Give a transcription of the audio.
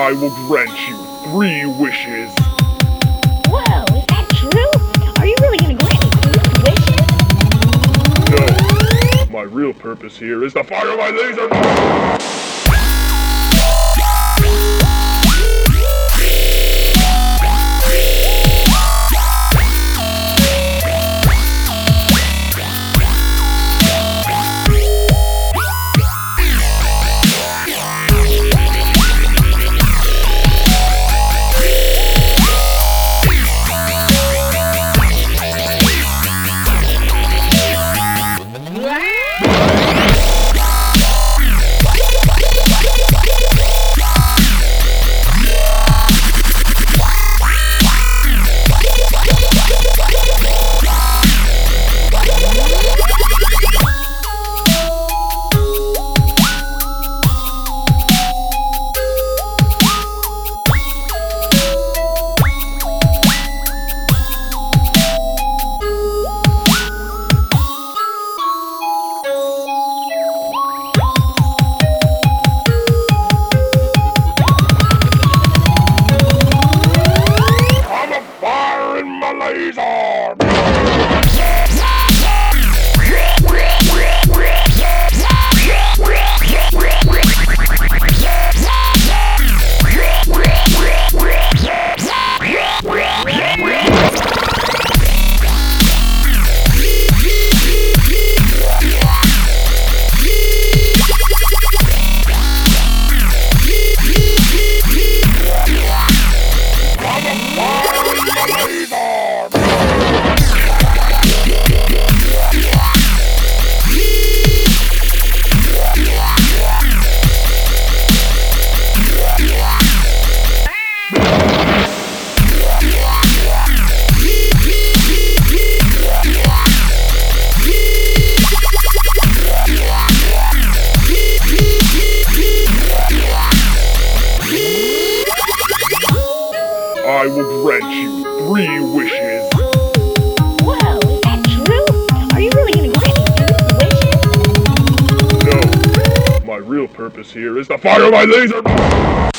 I will grant you 3 wishes. Whoa, is that true? Are you really gonna grant me 3 wishes? No, my real purpose here is to fire my laser. I will grant you 3 wishes. Whoa, is that true? Are you really gonna grant me 3 wishes? No, my real purpose here is to fire my laser.